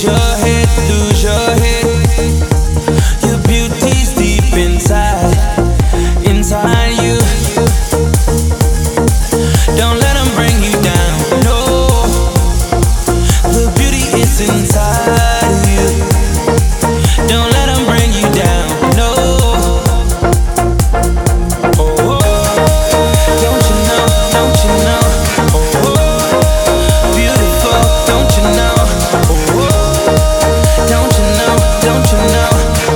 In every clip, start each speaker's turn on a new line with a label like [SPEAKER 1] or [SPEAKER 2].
[SPEAKER 1] lose your head. Your beauty's deep inside you. Don't let them bring you down, no. The beauty is inside of you. Don't let them bring you down, no. Oh, don't you know, don't you know? Oh, beautiful, don't you know? Oh, don't you know, don't you know?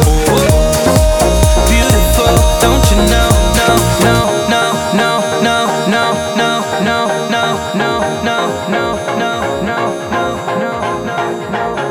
[SPEAKER 1] Oh, beautiful, don't you know? No, no, no, no, no, no, no, no, no, no, no, no, no, no, no, no, no.